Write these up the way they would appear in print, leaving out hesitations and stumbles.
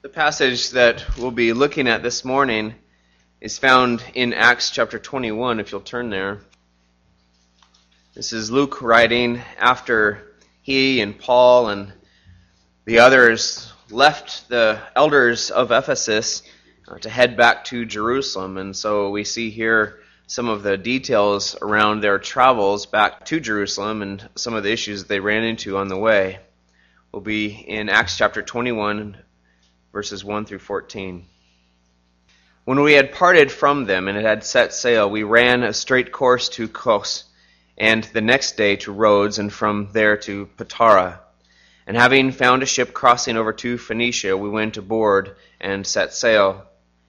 The passage that we'll be looking at this morning is found in Acts chapter 21, if you'll turn there. This is Luke writing after he and Paul and the others left the elders of Ephesus to head back to Jerusalem. And so we see here some of the details around their travels back to Jerusalem and some of the issues they ran into on the way. We'll be in Acts chapter 21, verses 1 through 14. When we had parted from them and had set sail, we ran a straight course to Kos, and the next day to Rhodes, and from there to Patara. And having found a ship crossing over to Phoenicia, we went aboard and set sail.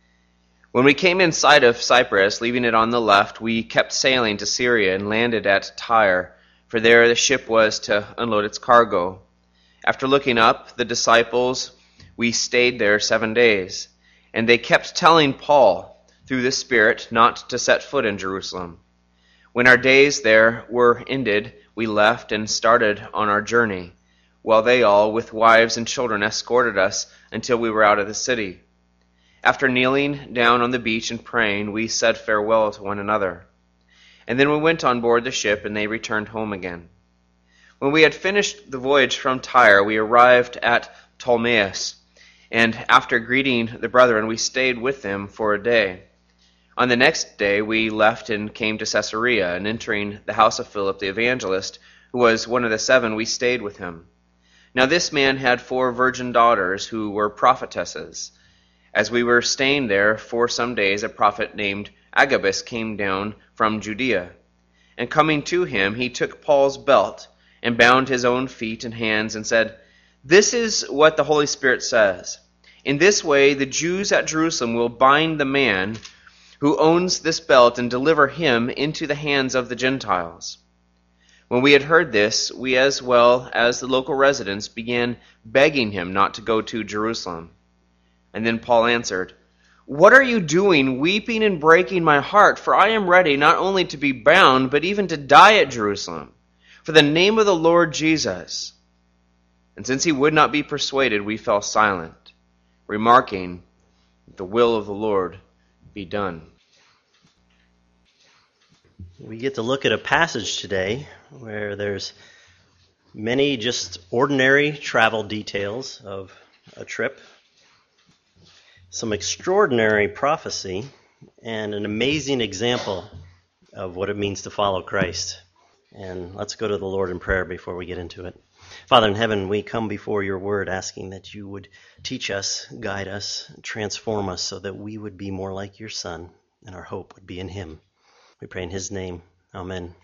When we came in sight of Cyprus, leaving it on the left, we kept sailing to Syria and landed at Tyre, for there the ship was to unload its cargo. After looking up the disciples, we stayed there 7 days, and they kept telling Paul, through the Spirit, not to set foot in Jerusalem. When our days there were ended, we left and started on our journey, while they all, with wives and children, escorted us until we were out of the city. After kneeling down on the beach and praying, we said farewell to one another. And then we went on board the ship, and they returned home again. When we had finished the voyage from Tyre, we arrived at Ptolemais, and after greeting the brethren, we stayed with them for a day. On the next day we left and came to Caesarea, and entering the house of Philip the evangelist, who was one of the 7, we stayed with him. Now this man had 4 virgin daughters who were prophetesses. As we were staying there for some days, a prophet named Agabus came down from Judea. And coming to him, he took Paul's belt and bound his own feet and hands and said, "This is what the Holy Spirit says. In this way, the Jews at Jerusalem will bind the man who owns this belt and deliver him into the hands of the Gentiles." When we had heard this, we as well as the local residents began begging him not to go to Jerusalem. And then Paul answered, "What are you doing, weeping and breaking my heart? For I am ready not only to be bound, but even to die at Jerusalem, for the name of the Lord Jesus." And since he would not be persuaded, we fell silent, remarking, "The will of the Lord be done." We get to look at a passage today where there's many just ordinary travel details of a trip, some extraordinary prophecy, and an amazing example of what it means to follow Christ. And let's go to the Lord in prayer before we get into it. Father in heaven, we come before your word asking that you would teach us, guide us, transform us so that we would be more like your Son and our hope would be in him. We pray in his name. Amen.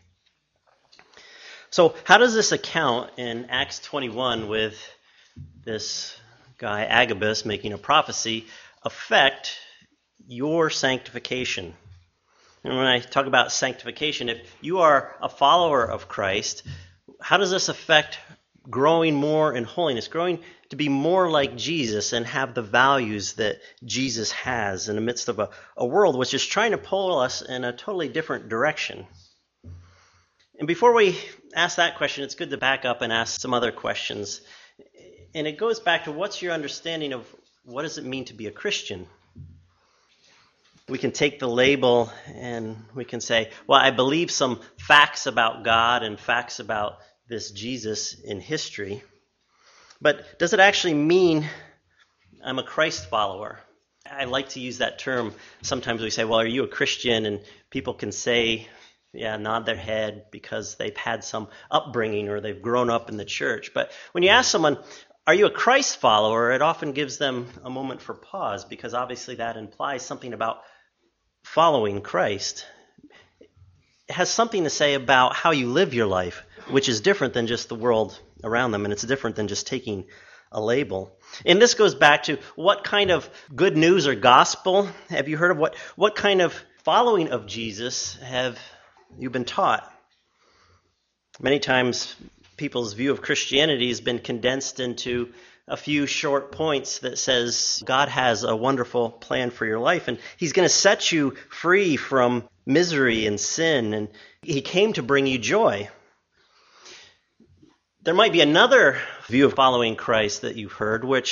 So how does this account in Acts 21 with this guy Agabus making a prophecy affect your sanctification? And when I talk about sanctification, if you are a follower of Christ, how does this affect growing more in holiness, growing to be more like Jesus and have the values that Jesus has in the midst of a world which is trying to pull us in a totally different direction? And before we ask that question, it's good to back up and ask some other questions. And it goes back to, what's your understanding of what does it mean to be a Christian? We can take the label and we can say, well, I believe some facts about God and facts about this Jesus in history. But does it actually mean I'm a Christ follower? I like to use that term. Sometimes we say, well, are you a Christian? And people can say, yeah, nod their head because they've had some upbringing or they've grown up in the church. But when you ask someone, are you a Christ follower? It often gives them a moment for pause, because obviously that implies something about following Christ. It has something to say about how you live your life, which is different than just the world around them, and it's different than just taking a label. And this goes back to, what kind of good news or gospel have you heard of? What kind of following of Jesus have you been taught? Many times people's view of Christianity has been condensed into a few short points that says God has a wonderful plan for your life, and he's going to set you free from misery and sin, and he came to bring you joy. There might be another view of following Christ that you've heard, which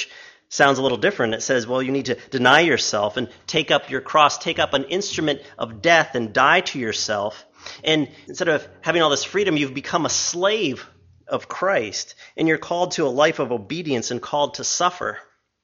sounds a little different. It says, well, you need to deny yourself and take up your cross, take up an instrument of death and die to yourself. And instead of having all this freedom, you've become a slave of Christ, and you're called to a life of obedience and called to suffer.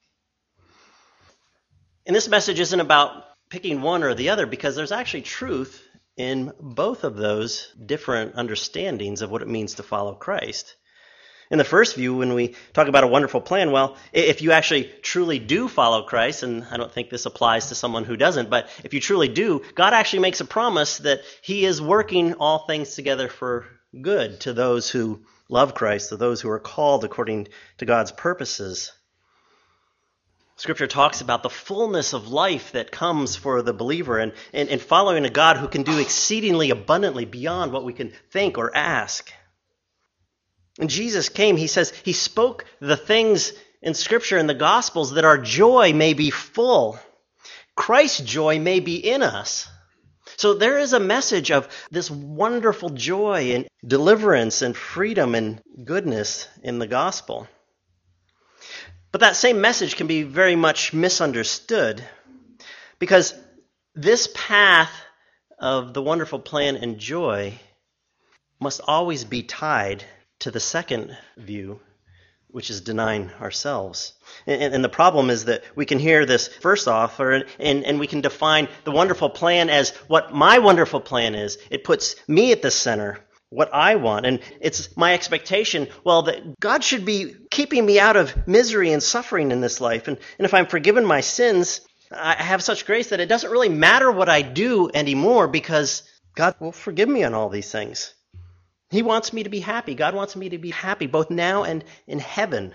And this message isn't about picking one or the other, because there's actually truth in both of those different understandings of what it means to follow Christ. In the first view, when we talk about a wonderful plan, well, if you actually truly do follow Christ, and I don't think this applies to someone who doesn't, but if you truly do, God actually makes a promise that he is working all things together for good to those who love Christ, to those who are called according to God's purposes. Scripture talks about the fullness of life that comes for the believer and following a God who can do exceedingly abundantly beyond what we can think or ask. When Jesus came, he says he spoke the things in Scripture and the Gospels that our joy may be full. Christ's joy may be in us. So there is a message of this wonderful joy and deliverance and freedom and goodness in the gospel. But that same message can be very much misunderstood, because this path of the wonderful plan and joy must always be tied to the second view, which is denying ourselves. And the problem is that we can hear this first offer and we can define the wonderful plan as what my wonderful plan is. It puts me at the center, what I want. And it's my expectation, well, that God should be keeping me out of misery and suffering in this life. And if I'm forgiven my sins, I have such grace that it doesn't really matter what I do anymore, because God will forgive me on all these things. He wants me to be happy. God wants me to be happy both now and in heaven.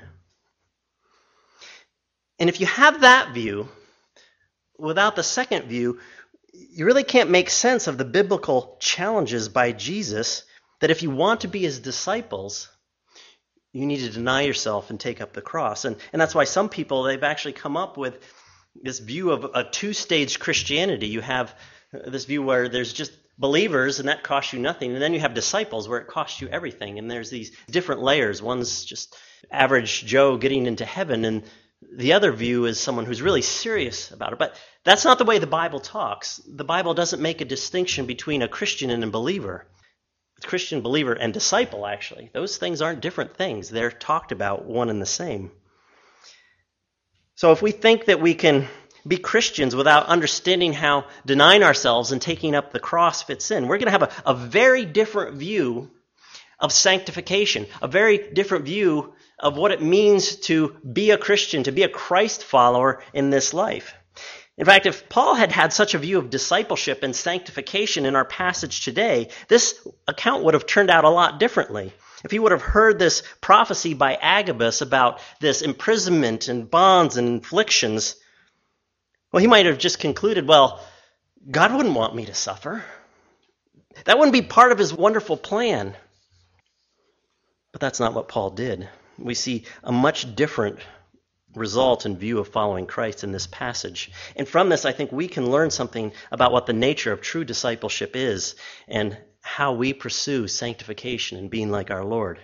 And if you have that view, without the second view, you really can't make sense of the biblical challenges by Jesus that if you want to be his disciples, you need to deny yourself and take up the cross. And that's why some people, they've actually come up with this view of a two-stage Christianity. You have this view where there's just believers, and that costs you nothing. And then you have disciples, where it costs you everything. And there's these different layers. One's just average Joe getting into heaven, and the other view is someone who's really serious about it. But that's not the way the Bible talks. The Bible doesn't make a distinction between a Christian and a believer. It's Christian, believer, and disciple, actually. Those things aren't different things. They're talked about one and the same. So if we think that we can be Christians without understanding how denying ourselves and taking up the cross fits in, we're going to have a very different view of sanctification, a very different view of what it means to be a Christian, to be a Christ follower in this life. In fact, if Paul had had such a view of discipleship and sanctification in our passage today, this account would have turned out a lot differently. If he would have heard this prophecy by Agabus about this imprisonment and bonds and afflictions, well, he might have just concluded, well, God wouldn't want me to suffer. That wouldn't be part of his wonderful plan. But that's not what Paul did. We see a much different result in view of following Christ in this passage. And from this, I think we can learn something about what the nature of true discipleship is and how we pursue sanctification and being like our Lord.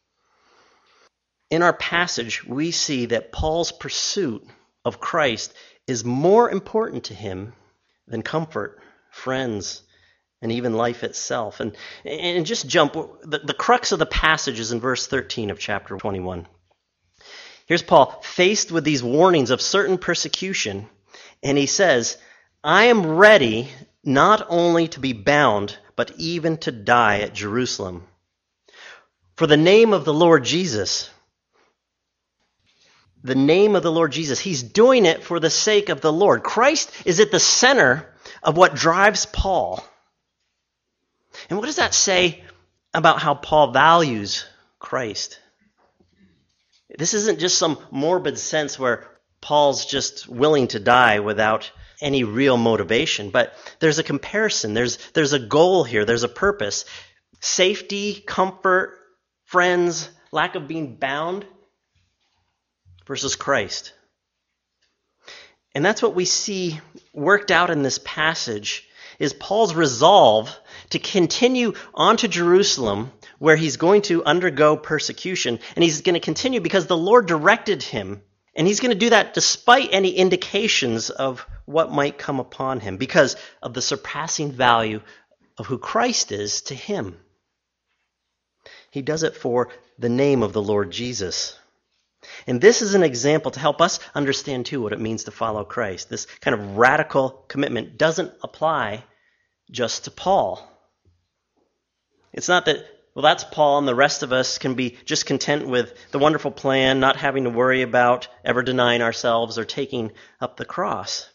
In our passage, we see that Paul's pursuit of Christ is more important to him than comfort, friends, and even life itself. And just jump, the crux of the passage is in verse 13 of chapter 21. Here's Paul faced with these warnings of certain persecution, and he says, I am ready not only to be bound, but even to die at Jerusalem for the name of the Lord Jesus. The name of the Lord Jesus. He's doing it for the sake of the Lord. Christ is at the center of what drives Paul. And what does that say about how Paul values Christ? This isn't just some morbid sense where Paul's just willing to die without any real motivation, but there's a comparison. There's a goal here. There's a purpose. Safety, comfort, friends, lack of being bound versus Christ. And that's what we see worked out in this passage, is Paul's resolve to continue on to Jerusalem, where he's going to undergo persecution. And he's going to continue because the Lord directed him And he's going to do that despite any indications of what might come upon him because of the surpassing value of who Christ is to him. He does it for the name of the Lord Jesus. And this is an example to help us understand, too, what it means to follow Christ. This kind of radical commitment doesn't apply just to Paul. It's not that, well, that's Paul and the rest of us can be just content with the wonderful plan, not having to worry about ever denying ourselves or taking up the cross.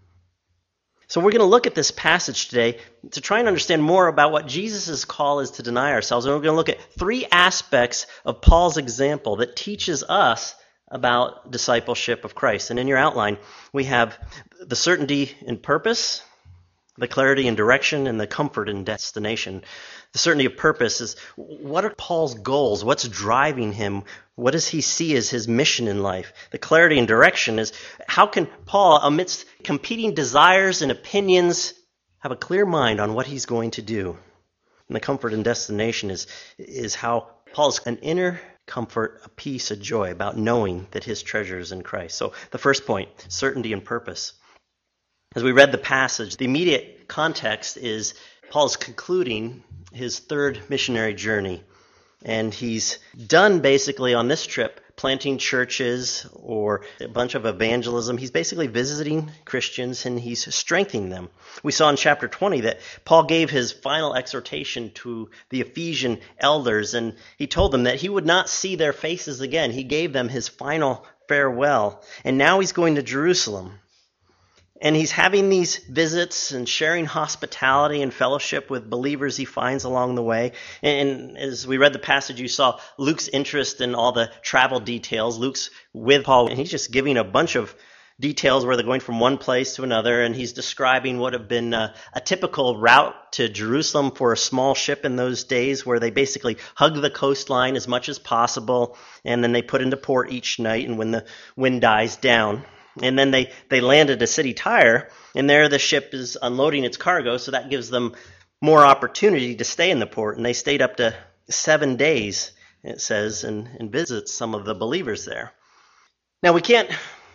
So we're going to look at this passage today to try and understand more about what Jesus' call is to deny ourselves. And we're going to look at three aspects of Paul's example that teaches us about discipleship of Christ. And in your outline, we have the certainty in purpose, the clarity in direction, and the comfort in destination. The certainty of purpose is, what are Paul's goals? What's driving him? What does he see as his mission in life? The clarity and direction is, how can Paul, amidst competing desires and opinions, have a clear mind on what he's going to do? And the comfort and destination is how Paul's an inner comfort, a peace, a joy about knowing that his treasure is in Christ. So the first point, certainty and purpose. As we read the passage, the immediate context is Paul's concluding his third missionary journey. And he's done basically on this trip planting churches or a bunch of evangelism. He's basically visiting Christians and he's strengthening them. We saw in chapter 20 that Paul gave his final exhortation to the Ephesian elders, and he told them that he would not see their faces again. He gave them his final farewell. And now he's going to Jerusalem. And he's having these visits and sharing hospitality and fellowship with believers he finds along the way. And as we read the passage, you saw Luke's interest in all the travel details. Luke's with Paul, and he's just giving a bunch of details where they're going from one place to another. And he's describing what have been a typical route to Jerusalem for a small ship in those days, where they basically hug the coastline as much as possible. And then they put into port each night, and when the wind dies down, and then they land at a city Tyre, and there the ship is unloading its cargo, so that gives them more opportunity to stay in the port. And they stayed up to 7 days, it says, and visit some of the believers there. Now, we can't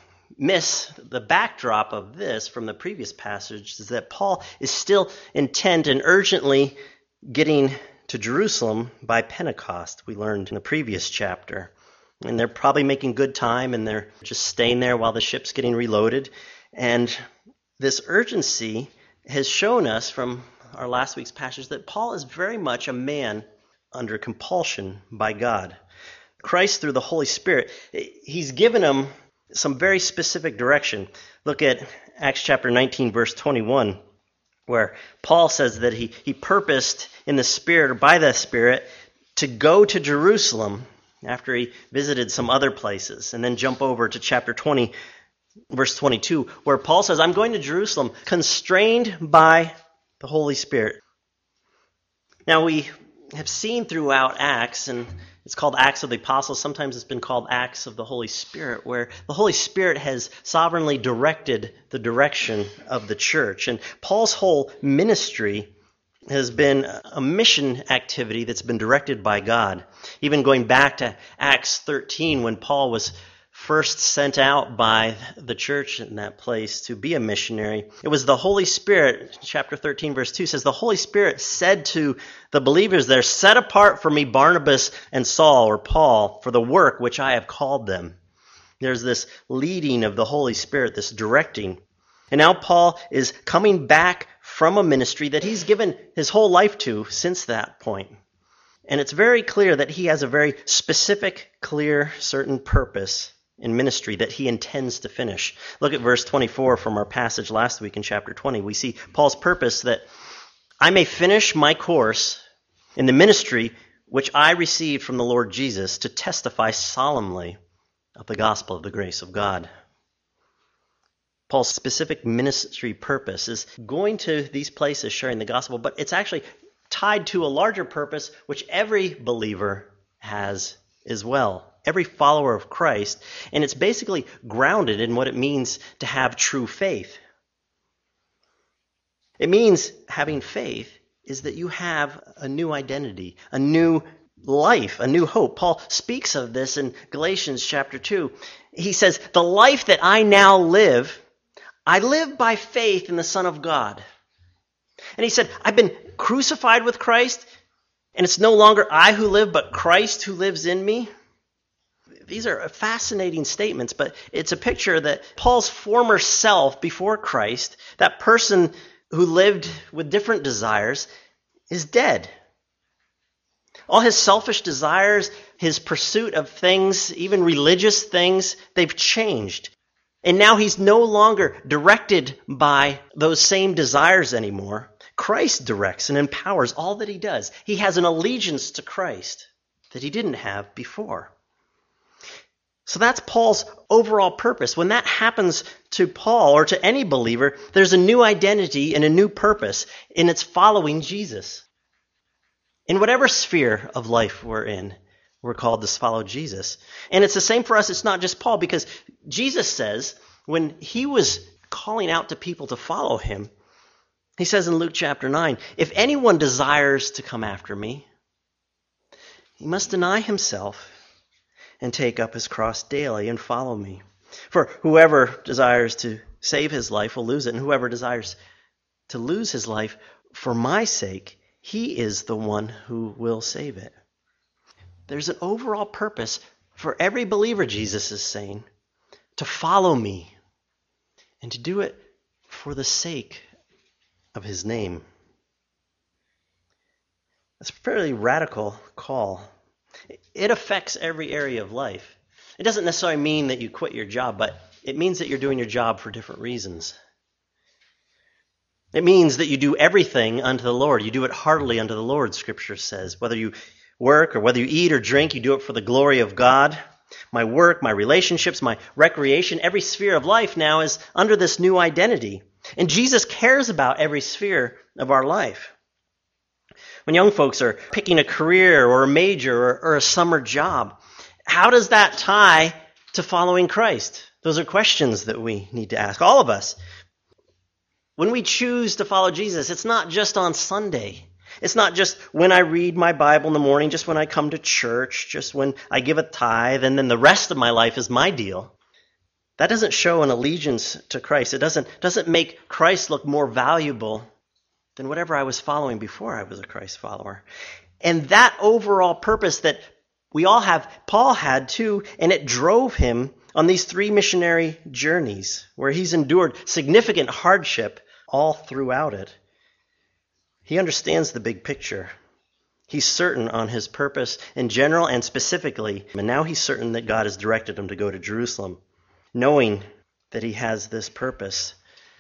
miss the backdrop of this from the previous passage, is that Paul is still intent and urgently getting to Jerusalem by Pentecost, we learned in the previous chapter. And they're probably making good time, and they're just staying there while the ship's getting reloaded. And this urgency has shown us from our last week's passage that Paul is very much a man under compulsion by God. Christ, through the Holy Spirit, he's given him some very specific direction. Look at Acts chapter 19, verse 21, where Paul says that he purposed in the Spirit, or by the Spirit, to go to Jerusalem after he visited some other places, and then jump over to chapter 20, verse 22, where Paul says, I'm going to Jerusalem, constrained by the Holy Spirit. Now, we have seen throughout Acts, and it's called Acts of the Apostles, sometimes it's been called Acts of the Holy Spirit, where the Holy Spirit has sovereignly directed the direction of the church. And Paul's whole ministry has been a mission activity that's been directed by God. Even going back to Acts 13, when Paul was first sent out by the church in that place to be a missionary, it was the Holy Spirit, chapter 13, verse 2 says, the Holy Spirit said to the believers there, set apart for me Barnabas and Saul, or Paul, for the work which I have called them. There's this leading of the Holy Spirit, this directing. And now Paul is coming back from a ministry that he's given his whole life to since that point. And it's very clear that he has a very specific, clear, certain purpose in ministry that he intends to finish. Look at verse 24 from our passage last week in chapter 20. We see Paul's purpose that I may finish my course in the ministry which I received from the Lord Jesus to testify solemnly of the gospel of the grace of God. Paul's specific ministry purpose is going to these places sharing the gospel, but it's actually tied to a larger purpose which every believer has as well, every follower of Christ, and it's basically grounded in what it means to have true faith. It means having faith is that you have a new identity, a new life, a new hope. Paul speaks of this in Galatians chapter 2. He says, the life that I now live, I live by faith in the Son of God. And he said, I've been crucified with Christ, and it's no longer I who live, but Christ who lives in me. These are fascinating statements, but it's a picture that Paul's former self before Christ, that person who lived with different desires, is dead. All his selfish desires, his pursuit of things, even religious things, they've changed. And now he's no longer directed by those same desires anymore. Christ directs and empowers all that he does. He has an allegiance to Christ that he didn't have before. So that's Paul's overall purpose. When that happens to Paul or to any believer, there's a new identity and a new purpose, and it's following Jesus. In whatever sphere of life we're in, we're called to follow Jesus. And it's the same for us. It's not just Paul, because Jesus says when he was calling out to people to follow him, he says in Luke chapter 9, if anyone desires to come after me, he must deny himself and take up his cross daily and follow me. For whoever desires to save his life will lose it, and whoever desires to lose his life for my sake, he is the one who will save it. There's an overall purpose for every believer, Jesus is saying, to follow me and to do it for the sake of his name. That's a fairly radical call. It affects every area of life. It doesn't necessarily mean that you quit your job, but it means that you're doing your job for different reasons. It means that you do everything unto the Lord. You do it heartily unto the Lord, Scripture says. Whether you work or whether you eat or drink, you do it for the glory of God. My work, my relationships, my recreation, every sphere of life now is under this new identity. And Jesus cares about every sphere of our life. When young folks are picking a career or a major or a summer job, how does that tie to following Christ? Those are questions that we need to ask, all of us. When we choose to follow Jesus, it's not just on Sunday. It's not just when I read my Bible in the morning, just when I come to church, just when I give a tithe, and then the rest of my life is my deal. That doesn't show an allegiance to Christ. It doesn't make Christ look more valuable than whatever I was following before I was a Christ follower. And that overall purpose that we all have, Paul had too, and it drove him on these 3 missionary journeys where he's endured significant hardship all throughout it. He understands the big picture. He's certain on his purpose in general and specifically, and now he's certain that God has directed him to go to Jerusalem, knowing that he has this purpose.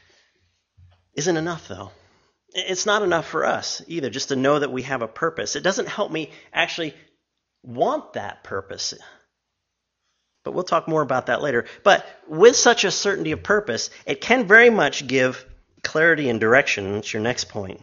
Isn't enough, though. It's not enough for us either, just to know that we have a purpose. It doesn't help me actually want that purpose. But we'll talk more about that later. But with such a certainty of purpose, it can very much give clarity and direction. That's your next point.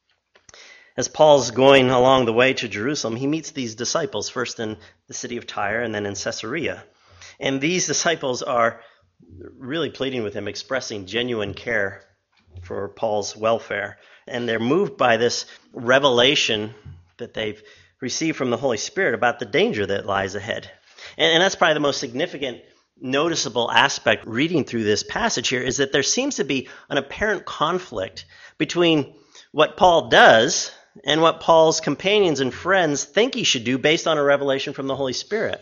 As Paul's going along the way to Jerusalem, he meets these disciples, first in the city of Tyre and then in Caesarea. And these disciples are really pleading with him, expressing genuine care for Paul's welfare. And they're moved by this revelation that they've received from the Holy Spirit about the danger that lies ahead. And that's probably the most significant, noticeable aspect reading through this passage here, is that there seems to be an apparent conflict between what Paul does and what Paul's companions and friends think he should do based on a revelation from the Holy Spirit.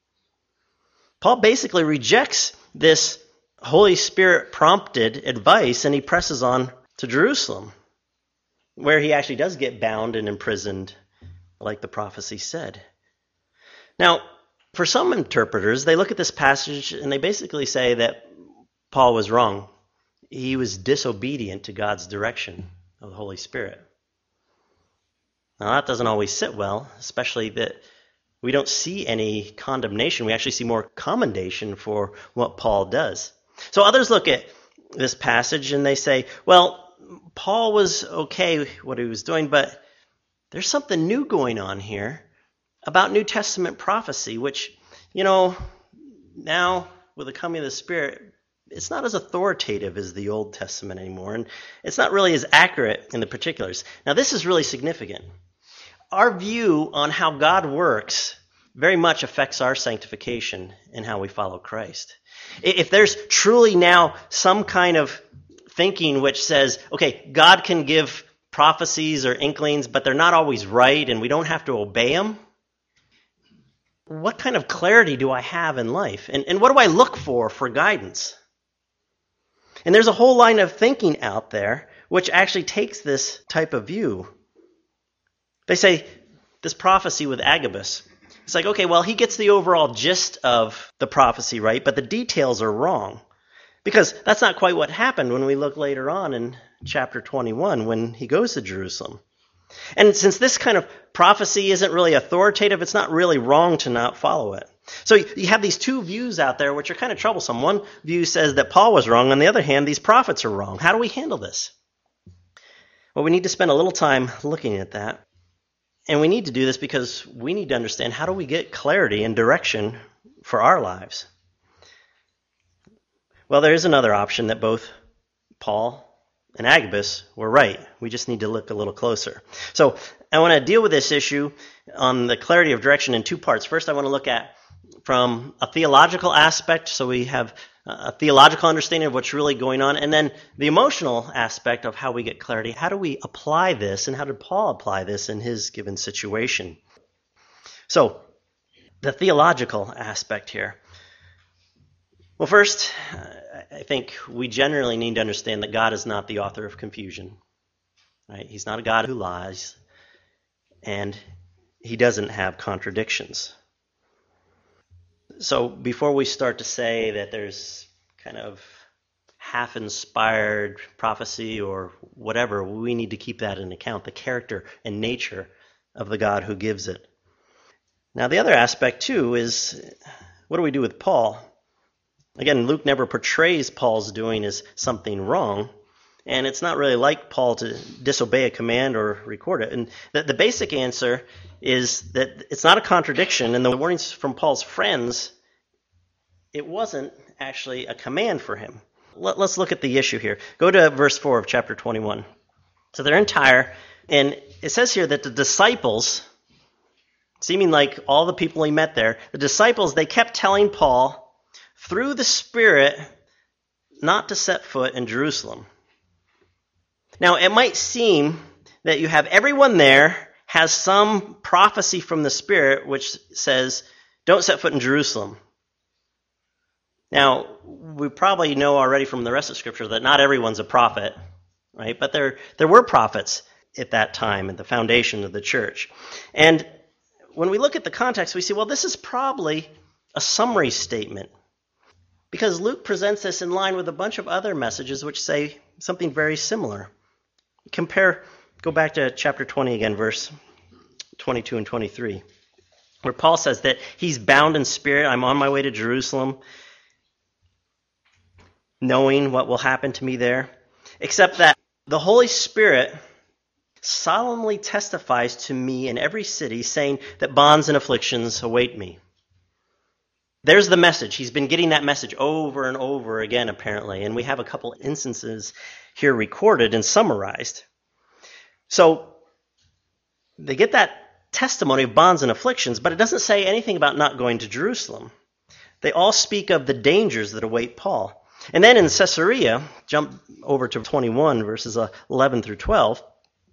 Paul basically rejects this Holy Spirit prompted advice, and he presses on to Jerusalem, where he actually does get bound and imprisoned, like the prophecy said. Now, for some interpreters, they look at this passage and they basically say that Paul was wrong. He was disobedient to God's direction of the Holy Spirit. Now, that doesn't always sit well, especially that we don't see any condemnation. We actually see more commendation for what Paul does. So others look at this passage and they say, well, Paul was okay what he was doing, but there's something new going on here about New Testament prophecy, which, now with the coming of the Spirit, it's not as authoritative as the Old Testament anymore, and it's not really as accurate in the particulars. Now, this is really significant. our view on how God works very much affects our sanctification and how we follow Christ. If there's truly now some kind of thinking which says, okay, God can give prophecies or inklings, but they're not always right and we don't have to obey them, what kind of clarity do I have in life? And what do I look for guidance? And there's a whole line of thinking out there which actually takes this type of view. They say this prophecy with Agabus, it's like, okay, well, he gets the overall gist of the prophecy right, but the details are wrong. Because that's not quite what happened when we look later on in chapter 21 when he goes to Jerusalem. And since this kind of prophecy isn't really authoritative, it's not really wrong to not follow it. So you have these two views out there which are kind of troublesome. One view says that Paul was wrong. On the other hand, these prophets are wrong. How do we handle this? Well, we need to spend a little time looking at that. And we need to do this because we need to understand how do we get clarity and direction for our lives. Well, there is another option that both Paul and Agabus were right. We just need to look a little closer. So I want to deal with this issue on the clarity of direction in two parts. First, I want to look at from a theological aspect, so we have a theological understanding of what's really going on, and then the emotional aspect of how we get clarity. How do we apply this, and how did Paul apply this in his given situation? So, the theological aspect here. Well, first, I think we generally need to understand that God is not the author of confusion. Right? He's not a God who lies, and he doesn't have contradictions. So before we start to say that there's kind of half-inspired prophecy or whatever, we need to keep that in account, the character and nature of the God who gives it. Now the other aspect too is, what do we do with Paul? Again, Luke never portrays Paul's doing as something wrong, and it's not really like Paul to disobey a command or record it. And the basic answer is that it's not a contradiction, and the warnings from Paul's friends, it wasn't actually a command for him. Let's look at the issue here. Go to verse 4 of chapter 21. So they're in Tyre, and it says here that the disciples, seeming like all the people he met there, the disciples, they kept telling Paul, through the Spirit, not to set foot in Jerusalem. Now, it might seem that you have everyone there has some prophecy from the Spirit which says, don't set foot in Jerusalem. Now, we probably know already from the rest of Scripture that not everyone's a prophet, right? But there were prophets at that time at the foundation of the church. And when we look at the context, we see, well, this is probably a summary statement. Because Luke presents this in line with a bunch of other messages which say something very similar. Go back to chapter 20 again, verse 22 and 23, where Paul says that he's bound in spirit. I'm on my way to Jerusalem, knowing what will happen to me there, except that the Holy Spirit solemnly testifies to me in every city, saying that bonds and afflictions await me. There's the message. He's been getting that message over and over again, apparently, and we have a couple instances here recorded and summarized. So they get that testimony of bonds and afflictions, but it doesn't say anything about not going to Jerusalem. They all speak of the dangers that await Paul. And then in Caesarea, jump over to 21, verses 11 through 12,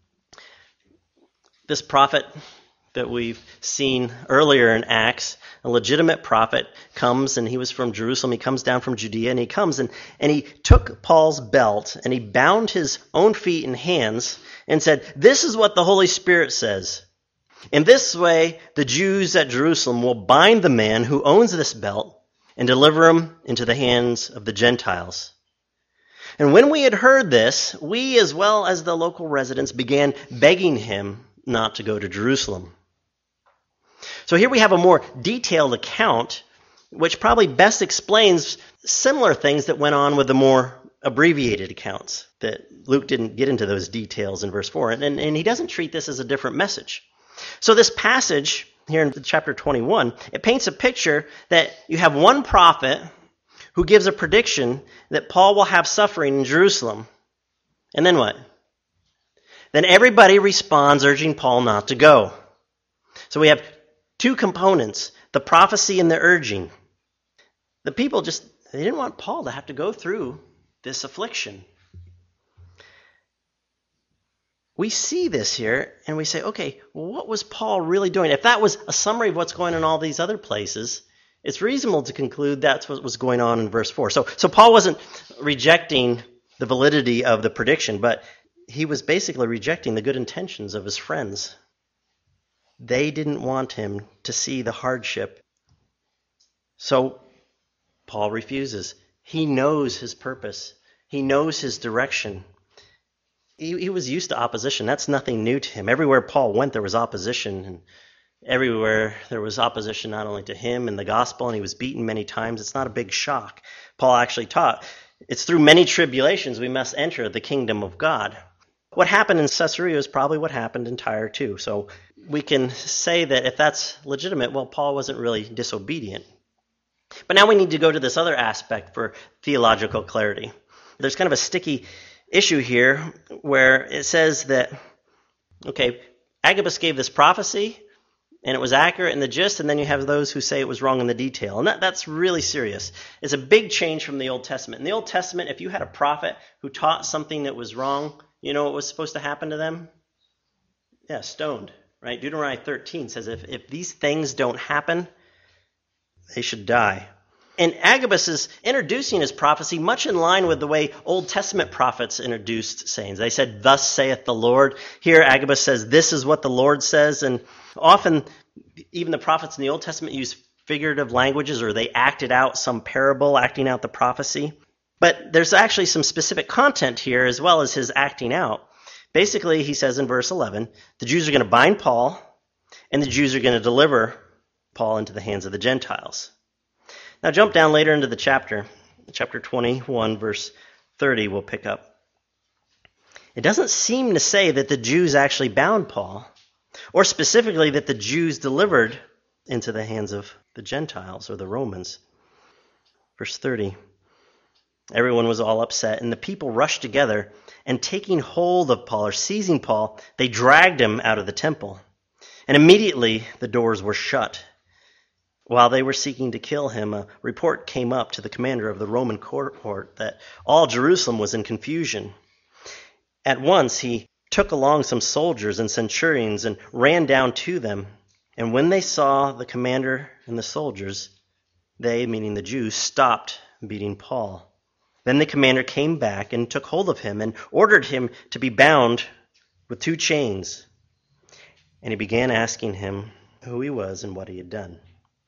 this prophet that we've seen earlier in Acts, a legitimate prophet, comes, and he was from Jerusalem. He comes down from Judea, and he comes, and he took Paul's belt, and he bound his own feet and hands, and said, this is what the Holy Spirit says. In this way, the Jews at Jerusalem will bind the man who owns this belt and deliver him into the hands of the Gentiles. And when we had heard this, we, as well as the local residents, began begging him not to go to Jerusalem. So here we have a more detailed account, which probably best explains similar things that went on with the more abbreviated accounts, that Luke didn't get into those details in verse 4, and he doesn't treat this as a different message. So this passage here in chapter 21, it paints a picture that you have one prophet who gives a prediction that Paul will have suffering in Jerusalem. And then what? Then everybody responds urging Paul not to go. So we have two components, the prophecy and the urging. The people they didn't want Paul to have to go through this affliction. We see this here and we say, okay, well, what was Paul really doing? If that was a summary of what's going on in all these other places, it's reasonable to conclude that's what was going on in verse 4. So Paul wasn't rejecting the validity of the prediction, but he was basically rejecting the good intentions of his friends. They didn't want him to see the hardship. So Paul refuses. He knows his purpose. He knows his direction. He was used to opposition. That's nothing new to him. Everywhere Paul went, there was opposition. And everywhere there was opposition not only to him and the gospel, and he was beaten many times. It's not a big shock. Paul actually taught, it's through many tribulations we must enter the kingdom of God. What happened in Caesarea is probably what happened in Tyre too. So we can say that if that's legitimate, well, Paul wasn't really disobedient. But now we need to go to this other aspect for theological clarity. There's kind of a sticky issue here where it says that, okay, Agabus gave this prophecy and it was accurate in the gist, and then you have those who say it was wrong in the detail. And that's really serious. It's a big change from the Old Testament. In the Old Testament, if you had a prophet who taught something that was wrong, you know what was supposed to happen to them? Yeah, stoned, right? Deuteronomy 13 says if these things don't happen, they should die. And Agabus is introducing his prophecy much in line with the way Old Testament prophets introduced sayings. They said, "Thus saith the Lord." Here Agabus says, "This is what the Lord says." And often, even the prophets in the Old Testament use figurative languages, or they acted out some parable, acting out the prophecy. But there's actually some specific content here as well as his acting out. Basically, he says in verse 11, the Jews are going to bind Paul, and the Jews are going to deliver Paul into the hands of the Gentiles. Now jump down later into the chapter 21, verse 30 we'll pick up. It doesn't seem to say that the Jews actually bound Paul, or specifically that the Jews delivered into the hands of the Gentiles or the Romans. Verse 30, everyone was all upset, and the people rushed together, and taking hold of Paul, or seizing Paul, they dragged him out of the temple. And immediately the doors were shut. While they were seeking to kill him, a report came up to the commander of the Roman court that all Jerusalem was in confusion. At once he took along some soldiers and centurions and ran down to them. And when they saw the commander and the soldiers, they, meaning the Jews, stopped beating Paul. Then the commander came back and took hold of him and ordered him to be bound with 2 chains. And he began asking him who he was and what he had done.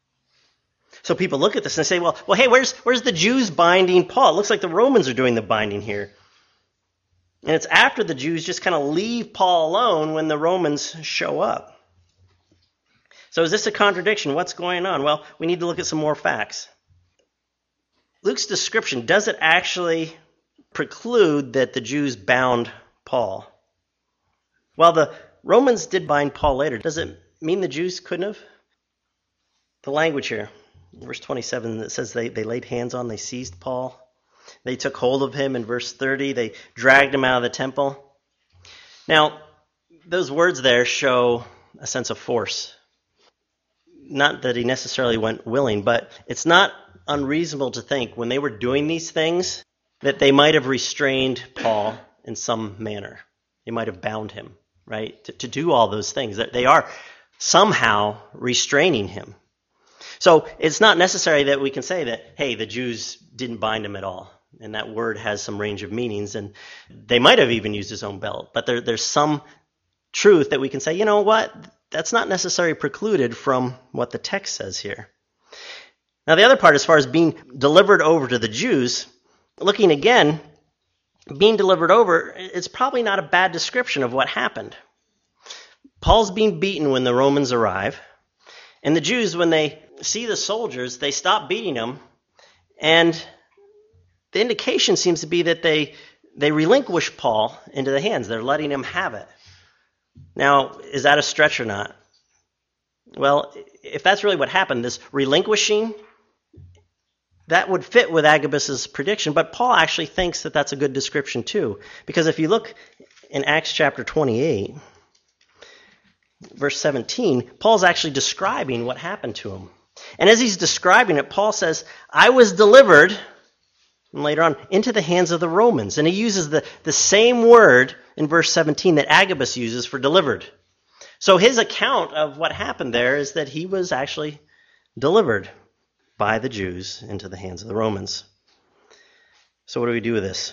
So people look at this and say, well, hey, where's the Jews binding Paul? It looks like the Romans are doing the binding here. And it's after the Jews just kind of leave Paul alone when the Romans show up. So is this a contradiction? What's going on? Well, we need to look at some more facts. Luke's description, does it actually preclude that the Jews bound Paul? Well, the Romans did bind Paul later. Does it mean the Jews couldn't have? The language here. Verse 27, it says they laid hands on, they seized Paul. They took hold of him. In verse 30, they dragged him out of the temple. Now, those words there show a sense of force. Not that he necessarily went willing, but it's not unreasonable to think when they were doing these things that they might have restrained Paul in some manner. They might have bound him, right, to do all those things. That they are somehow restraining him. So it's not necessary that we can say that, hey, the Jews didn't bind him at all. And that word has some range of meanings. And they might have even used his own belt. But there's some truth that we can say, you know what? That's not necessarily precluded from what the text says here. Now the other part, as far as being delivered over to the Jews, looking again, being delivered over, it's probably not a bad description of what happened. Paul's being beaten when the Romans arrive. And the Jews, when they see the soldiers, they stop beating them. And the indication seems to be that they relinquish Paul into the hands. They're letting him have it. Now, is that a stretch or not? Well, if that's really what happened, this relinquishing, that would fit with Agabus's prediction. But Paul actually thinks that that's a good description too. Because if you look in Acts chapter 28, verse 17, Paul's actually describing what happened to him. And as he's describing it, Paul says, I was delivered, and later on, into the hands of the Romans. And he uses the same word in verse 17 that Agabus uses for delivered. So his account of what happened there is that he was actually delivered by the Jews into the hands of the Romans. So what do we do with this?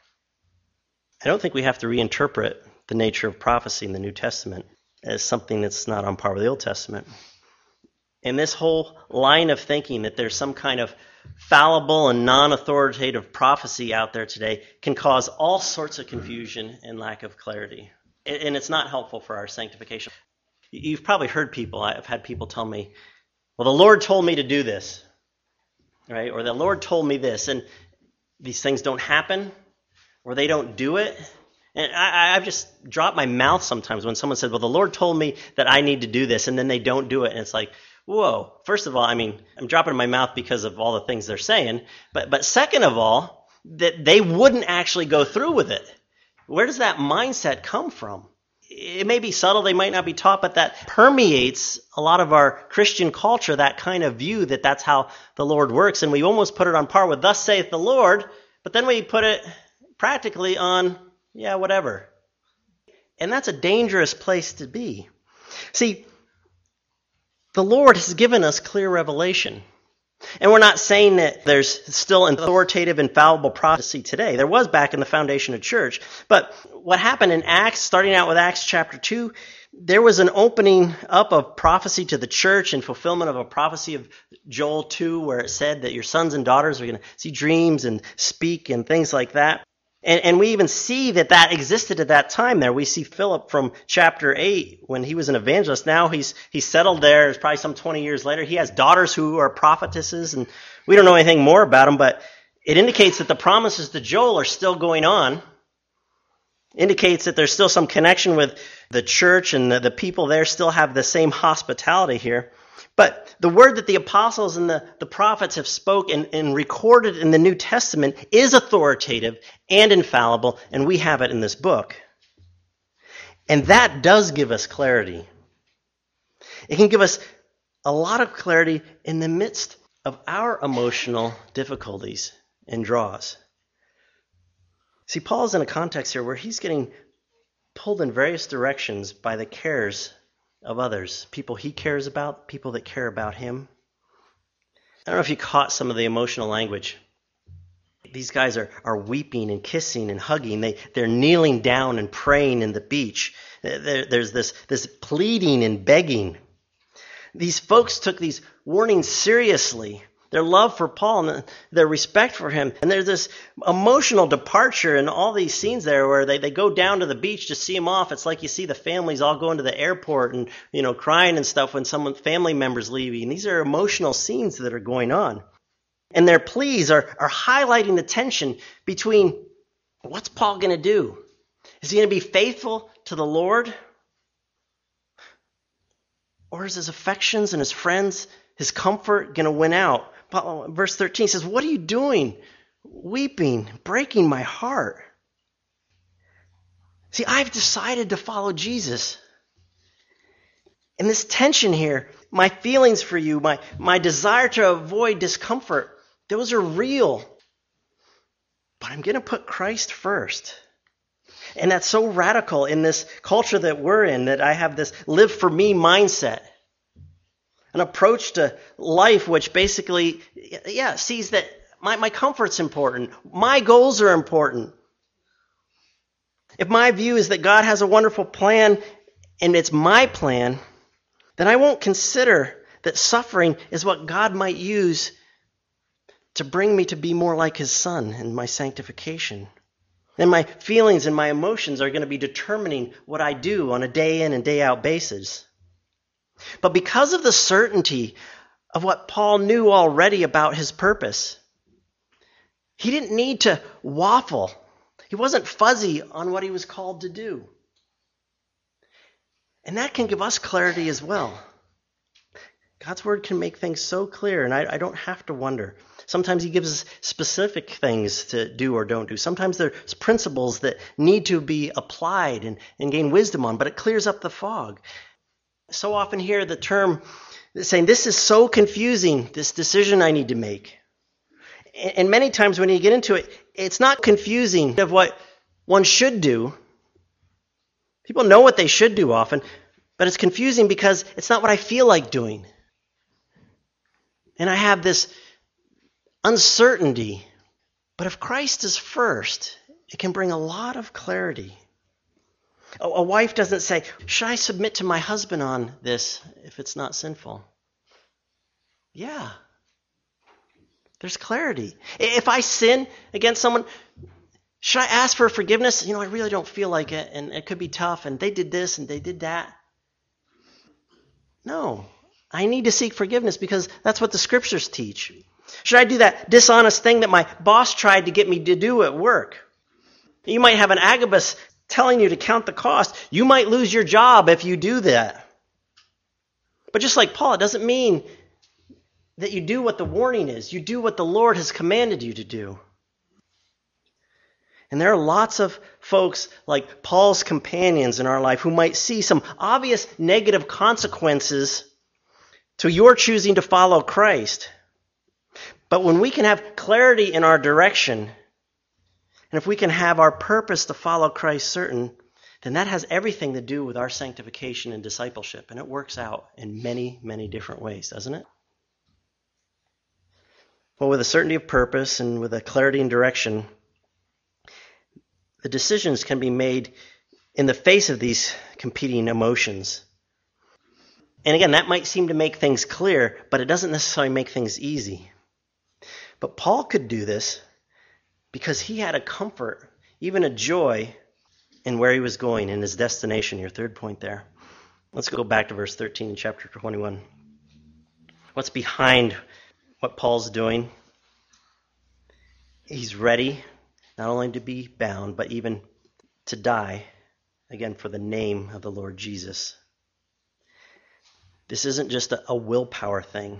I don't think we have to reinterpret the nature of prophecy in the New Testament as something that's not on par with the Old Testament. And this whole line of thinking that there's some kind of fallible and non-authoritative prophecy out there today can cause all sorts of confusion and lack of clarity. And it's not helpful for our sanctification. You've probably heard people, I've had people tell me, well, the Lord told me to do this, right? Or the Lord told me this, and these things don't happen, or they don't do it. And I've just dropped my mouth sometimes when someone said, well, the Lord told me that I need to do this, and then they don't do it. And it's like, whoa. First of all, I'm dropping my mouth because of all the things they're saying. But second of all, that they wouldn't actually go through with it. Where does that mindset come from? It may be subtle, they might not be taught, but that permeates a lot of our Christian culture, that kind of view that that's how the Lord works. And we almost put it on par with, thus saith the Lord, but then we put it practically on, whatever. And that's a dangerous place to be. See, the Lord has given us clear revelation. And we're not saying that there's still an authoritative, infallible prophecy today. There was back in the foundation of church. But what happened in Acts, starting out with Acts chapter 2, there was an opening up of prophecy to the church in fulfillment of a prophecy of Joel 2, where it said that your sons and daughters are going to see dreams and speak and things like that. And we even see that existed at that time there. We see Philip from chapter 8 when he was an evangelist. Now he's settled there. It's probably some 20 years later. He has daughters who are prophetesses, and we don't know anything more about them, but it indicates that the promises to Joel are still going on. Indicates that there's still some connection with the church, and the people there still have the same hospitality here. But the word that the apostles and the prophets have spoken and recorded in the New Testament is authoritative and infallible, and we have it in this book. And that does give us clarity. It can give us a lot of clarity in the midst of our emotional difficulties and draws. See, Paul's in a context here where he's getting pulled in various directions by the cares of others, people he cares about, people that care about him. I don't know if you caught some of the emotional language. These guys are weeping and kissing and hugging. They're kneeling down and praying in the beach. There's this pleading and begging. These folks took these warnings seriously. Their love for Paul and their respect for him. And there's this emotional departure in all these scenes there where they go down to the beach to see him off. It's like you see the families all going to the airport and, crying and stuff when family members leaving. These are emotional scenes that are going on. And their pleas are highlighting the tension between what's Paul going to do? Is he going to be faithful to the Lord? Or is his affections and his friends, his comfort going to win out? Verse 13 says, what are you doing? Weeping, breaking my heart. See, I've decided to follow Jesus. And this tension here, my feelings for you, my desire to avoid discomfort, those are real. But I'm going to put Christ first. And that's so radical in this culture that we're in, that I have this live for me mindset. An approach to life which basically, sees that my comfort's important. My goals are important. If my view is that God has a wonderful plan and it's my plan, then I won't consider that suffering is what God might use to bring me to be more like his Son in my sanctification. And my feelings and my emotions are going to be determining what I do on a day in and day out basis. But because of the certainty of what Paul knew already about his purpose, he didn't need to waffle. He wasn't fuzzy on what he was called to do. And that can give us clarity as well. God's word can make things so clear, and I don't have to wonder. Sometimes he gives us specific things to do or don't do. Sometimes there's principles that need to be applied and gain wisdom on, but it clears up the fog. So often hear the term saying, this is so confusing, this decision I need to make. And many times when you get into it, it's not confusing of what one should do. People know what they should do often, but it's confusing because it's not what I feel like doing. And I have this uncertainty. But if Christ is first, it can bring a lot of clarity. A wife doesn't say, should I submit to my husband on this if it's not sinful? Yeah. There's clarity. If I sin against someone, should I ask for forgiveness? I really don't feel like it, and it could be tough, and they did this and they did that. No. I need to seek forgiveness because that's what the scriptures teach. Should I do that dishonest thing that my boss tried to get me to do at work? You might have an Agabus telling you to count the cost. You might lose your job if you do that. But just like Paul, it doesn't mean that you do what the warning is. You do what the Lord has commanded you to do. And there are lots of folks like Paul's companions in our life who might see some obvious negative consequences to your choosing to follow Christ. But when we can have clarity in our direction, and if we can have our purpose to follow Christ certain, then that has everything to do with our sanctification and discipleship. And it works out in many, many different ways, doesn't it? Well, with a certainty of purpose and with a clarity and direction, the decisions can be made in the face of these competing emotions. And again, that might seem to make things clear, but it doesn't necessarily make things easy. But Paul could do this because he had a comfort, even a joy, in where he was going, in his destination, your third point there. Let's go back to verse 13 in chapter 21. What's behind what Paul's doing? He's ready not only to be bound, but even to die, again, for the name of the Lord Jesus. This isn't just a willpower thing.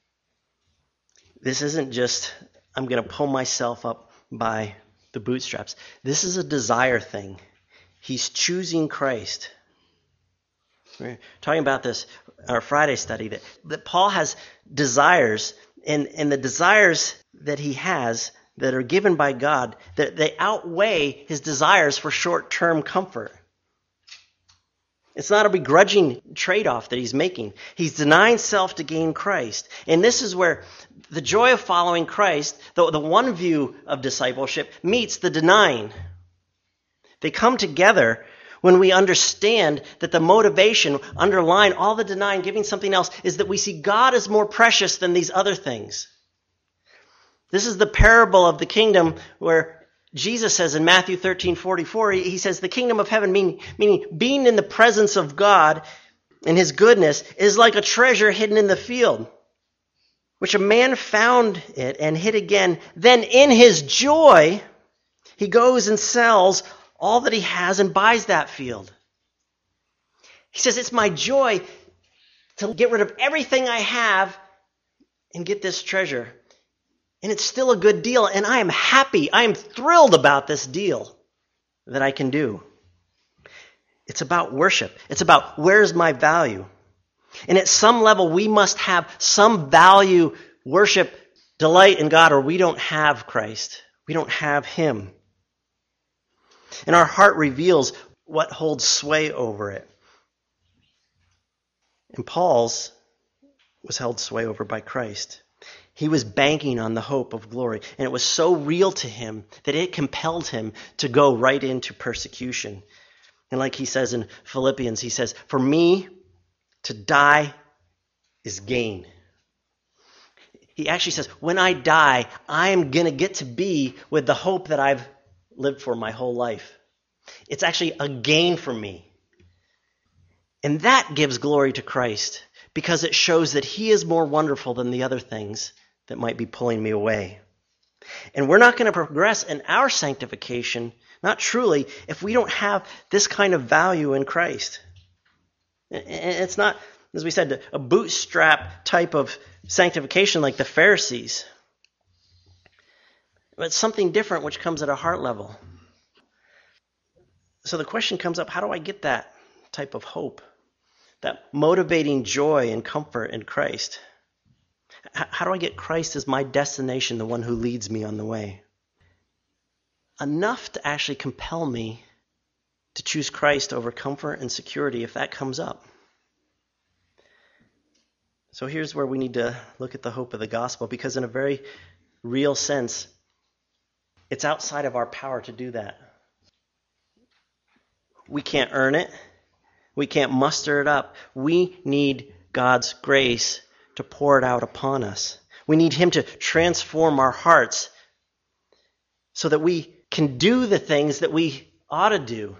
This isn't just, I'm going to pull myself up by the bootstraps. This is a desire thing. He's choosing Christ. We're talking about this in our Friday study, that Paul has desires, and the desires that he has that are given by God, that they outweigh his desires for short-term comfort. It's not a begrudging trade-off that he's making. He's denying self to gain Christ. And this is where the joy of following Christ, the one view of discipleship, meets the denying. They come together when we understand that the motivation underlying all the denying, giving something else, is that we see God as more precious than these other things. This is the parable of the kingdom where Jesus says in Matthew 13:44, he says the kingdom of heaven, meaning being in the presence of God and his goodness, is like a treasure hidden in the field, which a man found it and hid again. Then in his joy, he goes and sells all that he has and buys that field. He says, it's my joy to get rid of everything I have and get this treasure. And it's still a good deal, and I am happy. I am thrilled about this deal that I can do. It's about worship. It's about where's my value. And at some level, we must have some value, worship, delight in God, or we don't have Christ. We don't have him. And our heart reveals what holds sway over it. And Paul's was held sway over by Christ. He was banking on the hope of glory. And it was so real to him that it compelled him to go right into persecution. And like he says in Philippians, he says, for me to die is gain. He actually says, when I die, I am going to get to be with the hope that I've lived for my whole life. It's actually a gain for me. And that gives glory to Christ because it shows that he is more wonderful than the other things that might be pulling me away. And we're not going to progress in our sanctification, not truly, if we don't have this kind of value in Christ. It's not, as we said, a bootstrap type of sanctification like the Pharisees. But it's something different which comes at a heart level. So the question comes up, how do I get that type of hope? that motivating joy and comfort in Christ. How do I get Christ as my destination, the one who leads me on the way? Enough to actually compel me to choose Christ over comfort and security if that comes up. So here's where we need to look at the hope of the gospel, because in a very real sense, it's outside of our power to do that. We can't earn it. We can't muster it up. We need God's grace to pour it out upon us. We need Him to transform our hearts so that we can do the things that we ought to do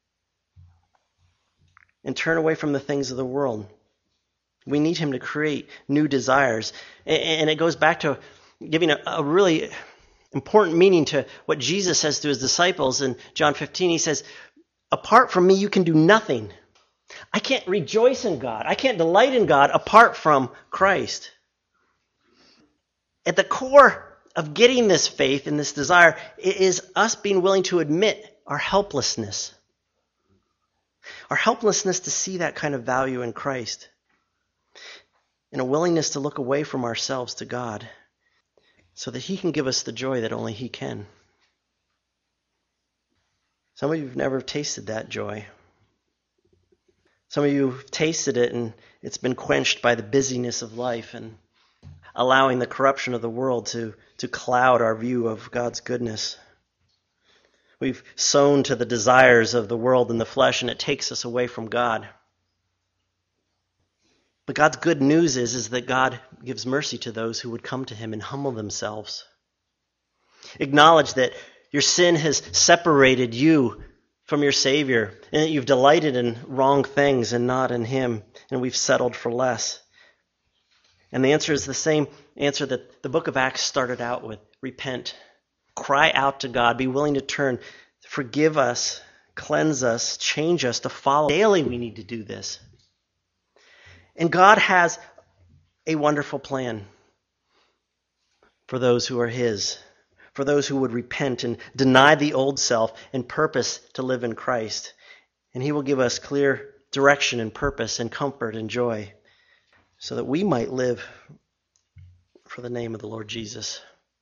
and turn away from the things of the world. We need Him to create new desires. And it goes back to giving a really important meaning to what Jesus says to His disciples in John 15. He says, apart from me, you can do nothing. I can't rejoice in God. I can't delight in God apart from Christ. At the core of getting this faith and this desire is us being willing to admit our helplessness. Our helplessness to see that kind of value in Christ. And a willingness to look away from ourselves to God so that He can give us the joy that only He can. Some of you have never tasted that joy. Some of you have tasted it and it's been quenched by the busyness of life and allowing the corruption of the world to cloud our view of God's goodness. We've sown to the desires of the world and the flesh, and it takes us away from God. But God's good news is that God gives mercy to those who would come to Him and humble themselves. Acknowledge that your sin has separated you from your Savior, and that you've delighted in wrong things and not in Him, and we've settled for less. And the answer is the same answer that the book of Acts started out with. Repent. Cry out to God. Be willing to turn. Forgive us. Cleanse us. Change us to follow. Daily we need to do this. And God has a wonderful plan for those who are His. For those who would repent and deny the old self and purpose to live in Christ. And He will give us clear direction and purpose and comfort and joy so that we might live for the name of the Lord Jesus.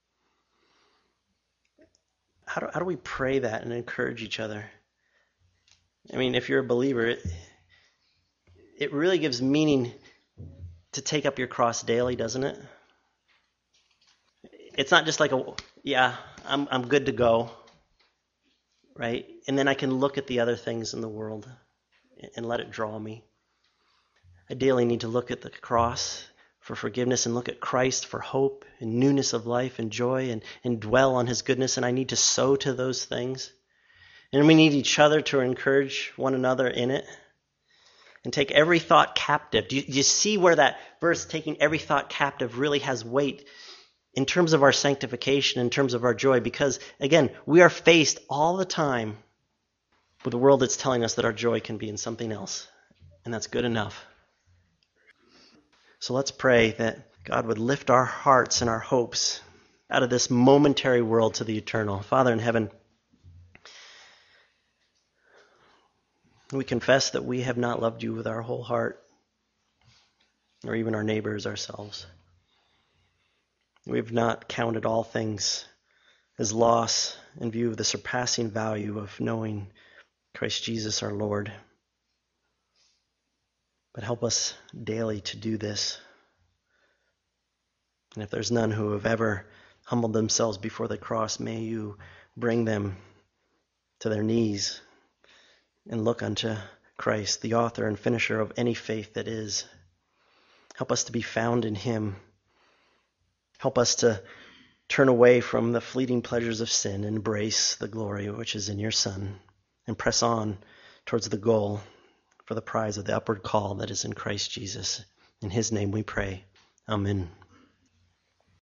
How do we pray that and encourage each other? I mean, if you're a believer, it really gives meaning to take up your cross daily, doesn't it? It's not just like I'm good to go, right? And then I can look at the other things in the world and let it draw me. I daily need to look at the cross for forgiveness and look at Christ for hope and newness of life and joy and dwell on His goodness. And I need to sow to those things. And we need each other to encourage one another in it. And take every thought captive. Do you see where that verse, taking every thought captive, really has weight in terms of our sanctification, in terms of our joy? Because, again, we are faced all the time with a world that's telling us that our joy can be in something else. And that's good enough. So let's pray that God would lift our hearts and our hopes out of this momentary world to the eternal. Father in heaven, we confess that we have not loved You with our whole heart, or even our neighbors, ourselves. We have not counted all things as loss in view of the surpassing value of knowing Christ Jesus our Lord. But help us daily to do this. And if there's none who have ever humbled themselves before the cross, may You bring them to their knees and look unto Christ, the author and finisher of any faith that is. Help us to be found in Him. Help us to turn away from the fleeting pleasures of sin and embrace the glory which is in Your Son, and press on towards the goal for the prize of the upward call that is in Christ Jesus. In His name we pray. Amen.